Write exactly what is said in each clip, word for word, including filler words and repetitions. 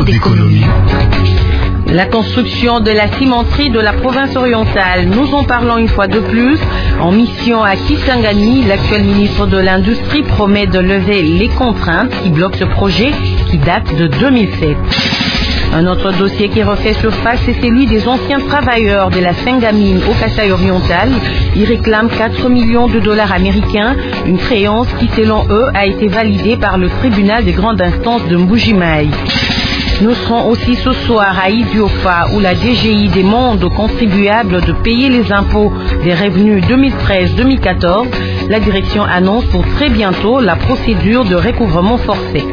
d'économie. La construction de la cimenterie de la province orientale. Nous en parlons une fois de plus. En mission à Kisangani, l'actuel ministre de l'Industrie promet de lever les contraintes qui bloquent ce projet qui date de deux mille sept. Un autre dossier qui refait surface, c'est celui des anciens travailleurs de la Sengamine au Kasaï oriental. Ils réclament quatre millions de dollars américains, une créance qui, selon eux, a été validée par le tribunal de grande instance de Mbujimaï. Nous serons aussi ce soir à Idiofa où la D G I demande aux contribuables de payer les impôts des revenus deux mille treize deux mille quatorze. La direction annonce pour très bientôt la procédure de recouvrement forcé.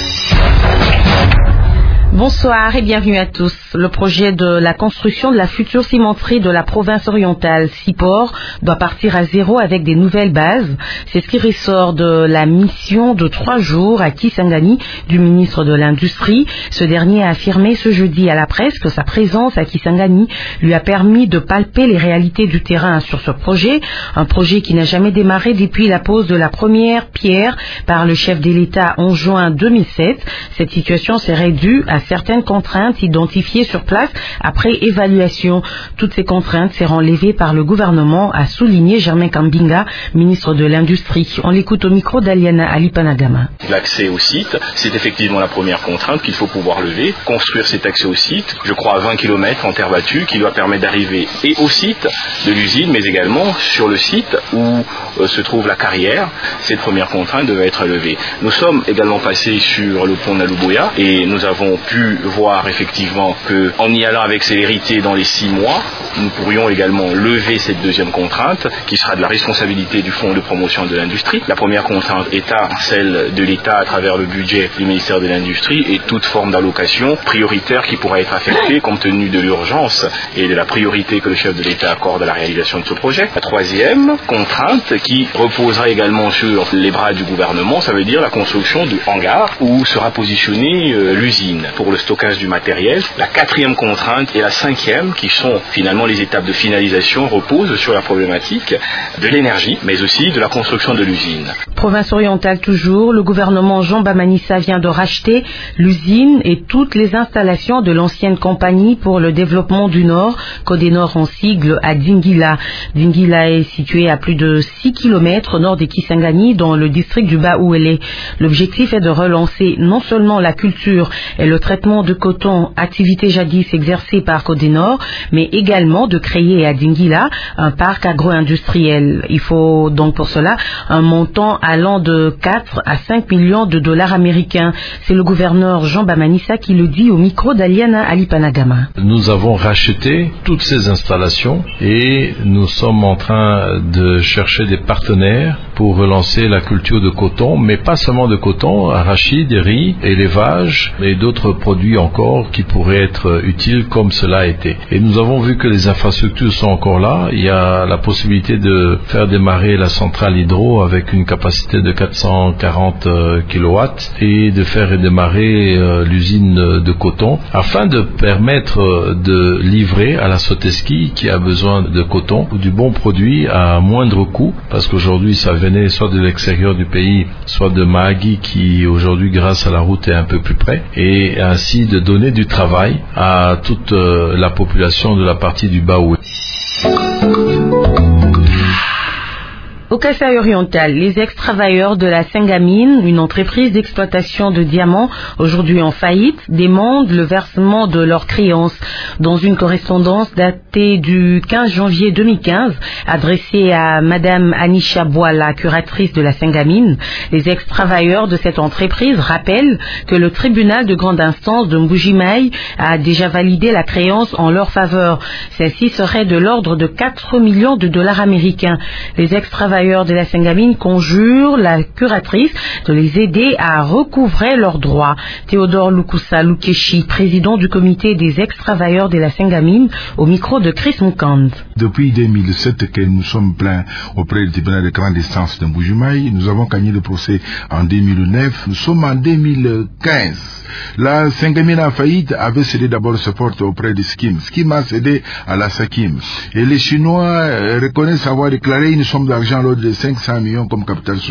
Bonsoir et bienvenue à tous. Le projet de la construction de la future cimenterie de la province orientale, Cipor, doit partir à zéro avec des nouvelles bases. C'est ce qui ressort de la mission de trois jours à Kisangani du ministre de l'Industrie. Ce dernier a affirmé ce jeudi à la presse que sa présence à Kisangani lui a permis de palper les réalités du terrain sur ce projet. Un projet qui n'a jamais démarré depuis la pose de la première pierre par le chef de l'État en juin deux mille sept. Cette situation serait due à certaines contraintes identifiées sur place après évaluation. Toutes ces contraintes seront levées par le gouvernement, a souligné Germain Kambinga, ministre de l'Industrie. On l'écoute au micro d'Aliana Alipanagama. L'accès au site, c'est effectivement la première contrainte qu'il faut pouvoir lever. Construire cet accès au site, je crois à vingt kilomètres en terre battue, qui doit permettre d'arriver et au site de l'usine, mais également sur le site où euh, se trouve la carrière. Cette première contrainte devait être levée. Nous sommes également passés sur le pont de Naluboya et nous avons pu voir effectivement qu'en y allant avec célérité dans les six mois, nous pourrions également lever cette deuxième contrainte qui sera de la responsabilité du Fonds de promotion de l'industrie. La première contrainte étant celle de l'État à travers le budget du ministère de l'Industrie et toute forme d'allocation prioritaire qui pourra être affectée compte tenu de l'urgence et de la priorité que le chef de l'État accorde à la réalisation de ce projet. La troisième contrainte qui reposera également sur les bras du gouvernement, ça veut dire la construction du hangar où sera positionnée euh, l'usine pour le stockage du matériel. La quatrième contrainte et la cinquième, qui sont finalement les étapes de finalisation, reposent sur la problématique de l'énergie, mais aussi de la construction de l'usine. Province orientale toujours, le gouvernement Jean Bamanissa vient de racheter l'usine et toutes les installations de l'ancienne compagnie pour le développement du Nord, Codénor en sigle, à Dingila. Dingila est situé à plus de six kilomètres au nord de Kisangani, dans le district du Bas-Ouélé. L'objectif est de relancer non seulement la culture et le traitement de coton, activité jadis exercée par Codénor, mais également de créer à Dingila un parc agro-industriel. Il faut donc pour cela un montant allant de quatre à cinq millions de dollars américains. C'est le gouverneur Jean Bamanissa qui le dit au micro d'Aliana Alipanagama. Nous avons racheté toutes ces installations et nous sommes en train de chercher des partenaires pour relancer la culture de coton, mais pas seulement de coton, arachide, riz, élevage et d'autres produits encore qui pourraient être utiles comme cela a été. Et nous avons vu que les infrastructures sont encore là. Il y a la possibilité de faire démarrer la centrale hydro avec une capacité de quatre cent quarante kilowatts et de faire démarrer euh, l'usine de coton afin de permettre de livrer à la Soteski qui a besoin de coton ou du bon produit à moindre coût, parce qu'aujourd'hui ça venait soit de l'extérieur du pays, soit de Mahagi qui aujourd'hui grâce à la route est un peu plus près, et ainsi de donner du travail à toute euh, la population de la partie du Bas-Ouélé. Au Kasaï oriental, les ex-travailleurs de la Sengamine, une entreprise d'exploitation de diamants aujourd'hui en faillite, demandent le versement de leurs créances. Dans une correspondance datée du quinze janvier deux mille quinze, adressée à Madame Anisha Boala, curatrice de la Sengamine, les ex-travailleurs de cette entreprise rappellent que le tribunal de grande instance de Mbujimaï a déjà validé la créance en leur faveur. Celle-ci serait de l'ordre de quatre millions de dollars américains. Les ex-travailleurs de la Sengamine conjurent la curatrice de les aider à recouvrer leurs droits. Théodore Lukusa Lukeshi, président du comité des ex-travailleurs de la Sengamine, au micro de Chris Mukand. Depuis deux mille sept que nous sommes plaints auprès du tribunal de grande instance de Mbujimaï, nous avons gagné le procès en deux mille neuf, nous sommes en deux mille quinze. La Sengamine en faillite avait cédé d'abord ce porte auprès de Skim. Skim a cédé à la Sakim. Et les Chinois reconnaissent avoir déclaré une somme d'argent de cinq cents millions comme capital social.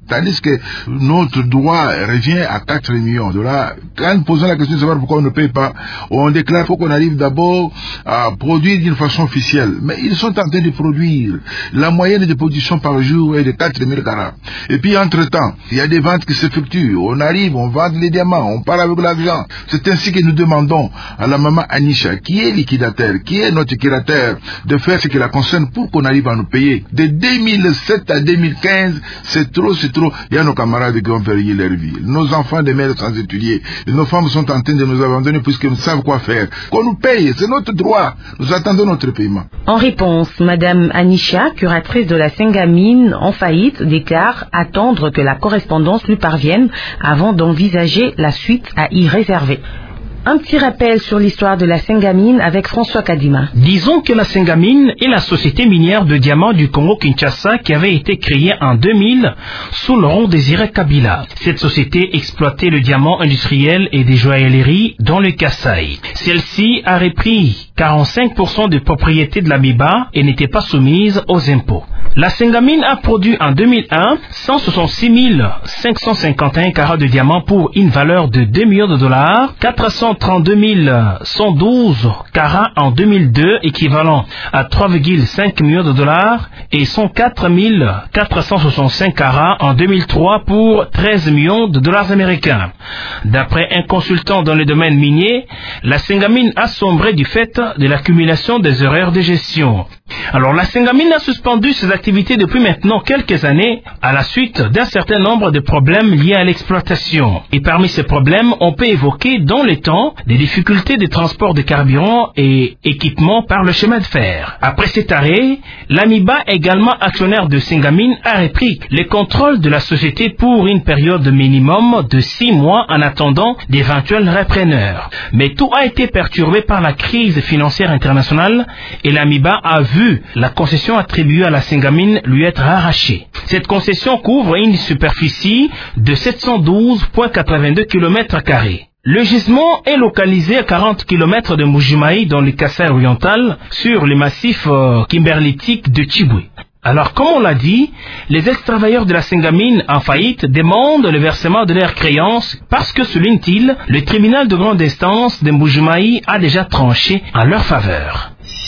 Tandis que notre droit revient à quatre millions de dollars. Quand nous posons la question de savoir pourquoi on ne paye pas, on déclare qu'il faut qu'on arrive d'abord à produire d'une façon officielle. Mais ils sont en train de produire. La moyenne de production par jour est de quatre mille carats. Et puis, entre-temps, il y a des ventes qui s'effectuent. On arrive, on vend les diamants, on part avec l'argent. C'est ainsi que nous demandons à la maman Anisha, qui est liquidateur, qui est notre liquidateur, de faire ce qui la concerne pour qu'on arrive à nous payer. De deux mille sept à deux mille quinze, c'est trop, c'est trop. Il y a nos camarades qui ont perdu leur vie. Nos enfants de mères sans étudier. Nos femmes sont en train de nous abandonner puisqu'ils savent quoi faire. Qu'on nous paye, c'est notre droit. Nous attendons notre paiement. En réponse, Madame Anisha, curatrice de la Sengamine en faillite, déclare attendre que la correspondance lui parvienne avant d'envisager la suite à y réserver. Un petit rappel sur l'histoire de la Sengamine avec François Kadima. Disons que la Sengamine est la société minière de diamants du Congo-Kinshasa qui avait été créée en deux mille sous le Laurent Désiré Kabila. Cette société exploitait le diamant industriel et des joailleries dans le Kasaï. Celle-ci a repris quarante-cinq pour cent de propriété de la Miba et n'était pas soumise aux impôts. La Sengamine a produit en deux mille un cent soixante-six mille cinq cent cinquante et un carats de diamants pour une valeur de deux millions de dollars, quatre cent trente-deux mille cent douze carats en deux mille deux, équivalent à trois virgule cinq millions de dollars, et cent quatre mille quatre cent soixante-cinq carats en deux mille trois pour treize millions de dollars américains. D'après un consultant dans le domaine minier, la Sengamine a sombré du fait de l'accumulation des erreurs de gestion. Alors la Sengamine a suspendu ses activités depuis maintenant quelques années à la suite d'un certain nombre de problèmes liés à l'exploitation. Et parmi ces problèmes, on peut évoquer dans les temps des difficultés de transport de carburant et équipements par le chemin de fer. Après cet arrêt, l'Amiba, également actionnaire de Sengamine, a repris les contrôles de la société pour une période minimum de six mois en attendant d'éventuels repreneurs. Mais tout a été perturbé par la crise financière internationale et l'Amiba a vu la concession attribuée à la Sengamine lui être arrachée. Cette concession couvre une superficie de sept cent douze virgule quatre-vingt-deux kilomètres carrés. Le gisement est localisé à quarante kilomètres de Mbuji-Mayi dans le Kasaï oriental sur le massif euh, kimberlitique de Chibwe. Alors, comme on l'a dit, les ex-travailleurs de la Sengamine en faillite demandent le versement de leurs créances parce que, souligne-t-il, le tribunal de grande instance de Mbuji-Mayi a déjà tranché en leur faveur.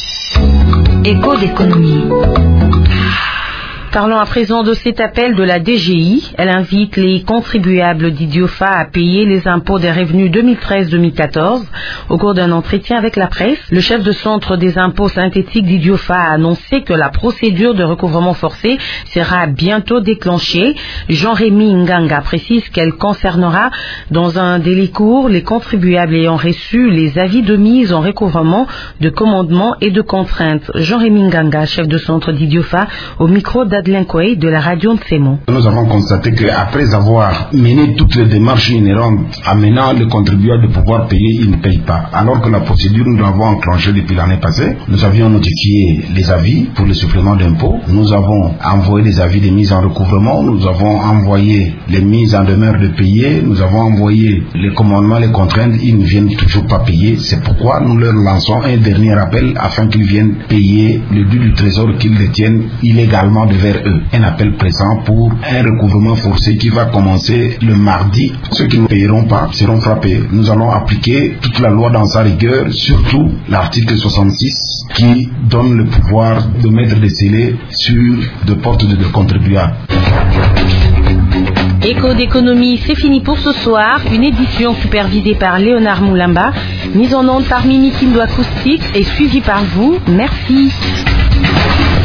Écho d'économie. Parlons à présent de cet appel de la D G I. Elle invite les contribuables d'Idiofa à payer les impôts des revenus deux mille treize deux mille quatorze. Au cours d'un entretien avec la presse, le chef de centre des impôts synthétiques d'Idiofa a annoncé que la procédure de recouvrement forcé sera bientôt déclenchée. Jean-Rémy Nganga précise qu'elle concernera dans un délai court les contribuables ayant reçu les avis de mise en recouvrement, de commandement et de contrainte. Jean-Rémy Nganga, chef de centre d'Idiofa, au micro d'Adrien de la radio de Fémon. Nous avons constaté qu'après avoir mené toutes les démarches inhérentes amenant le contribuable de pouvoir payer, il ne paye pas. Alors que la procédure, nous l'avons enclenchée depuis l'année passée. Nous avions notifié les avis pour le supplément d'impôt. Nous avons envoyé les avis de mise en recouvrement. Nous avons envoyé les mises en demeure de payer. Nous avons envoyé les commandements, les contraintes. Ils ne viennent toujours pas payer. C'est pourquoi nous leur lançons un dernier appel afin qu'ils viennent payer le dû du trésor qu'ils détiennent illégalement devers eux. Un appel présent pour un recouvrement forcé qui va commencer le mardi. Ceux qui ne payeront pas seront frappés. Nous allons appliquer toute la loi dans sa rigueur, surtout l'article soixante-six qui donne le pouvoir de mettre des scellés sur de portes de, de contribuables. Écho d'économie, c'est fini pour ce soir. Une édition supervisée par Léonard Moulamba, mise en onde par Mimi Kindo Acoustique et suivie par vous. Merci.